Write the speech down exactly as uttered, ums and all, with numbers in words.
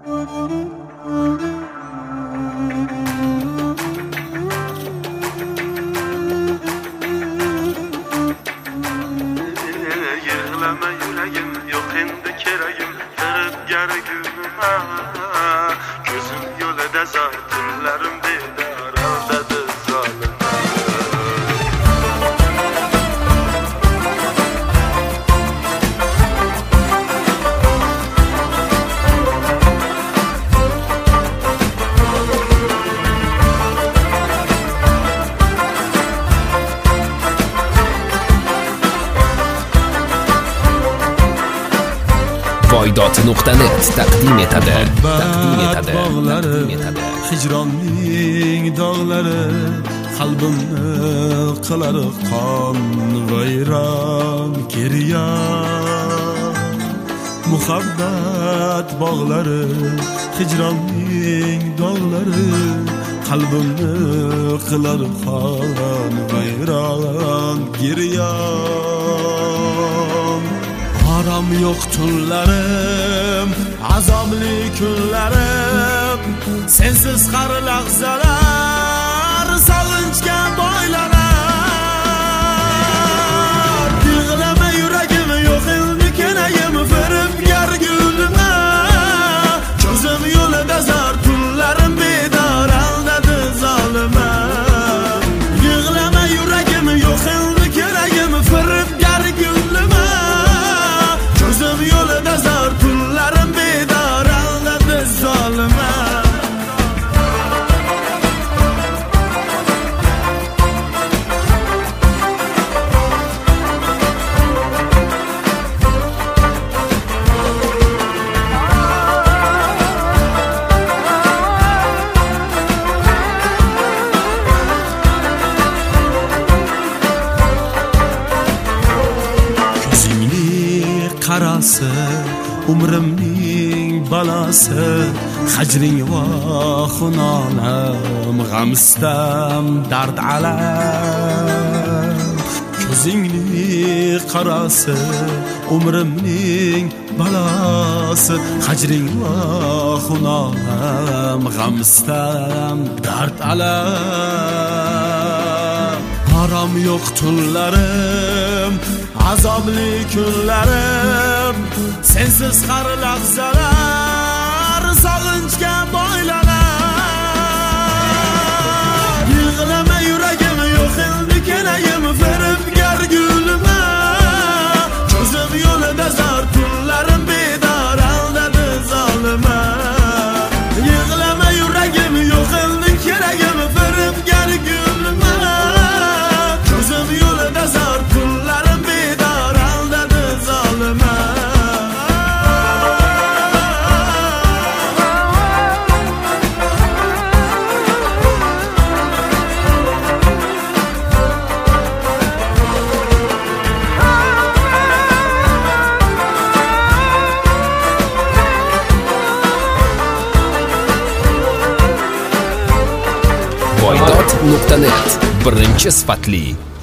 Yığlama yüreğim, yok endi kereyim, firibgar gülüme. Gözüm yolda zar, tunlarım bedar, aldadı zalim. Voydod nuqta net taqdim etadi. Taqdim etadi. Taqdim etadi. Hijronning dog'lari qalbimni qilar qon vayron kiryan. Muhabbat bog'lari hijronning dog'lari qalbimni qilar qon vayron kiryan. Aram yok tunlarım, azamli kunlarım, sensiz qar lahzalar, sog'inchga boylanar. Yig'lama yuragim, yo'q endi kenayim, firibgar gulima. Ko'zim yo'lida zar, tunlarim bedor, aldadi zolima. Yig'lama yuragim, yo'q endi kenayim, firibgar gulima. Ko'zim yo'lida zar, tunlarim bedor, aldadi zolima. Qarasi umrimning balasi, hajring va xunolam, g'amstam dard alam. Ko'zingni qarasi umrimning balasi, hajring va xunolam, g'amstam dard alam. Haram yo'q tunlarim, azobli kunlarim, sensiz qar lahzalar, sog'inchga boylanar. Yig'lama yuragim, yo'q endi kenayim, firibgar gulima. Ko'zim yo'lida zar, tunlarim bedor, aldadi zolima. Yig'lama yuragim, yo'q endi kenayim, firibgar gulima. Ko'zim yo'lida zar, tunlarim bedor, aldadi zolima. Voydod nuqta net birinchi sifatli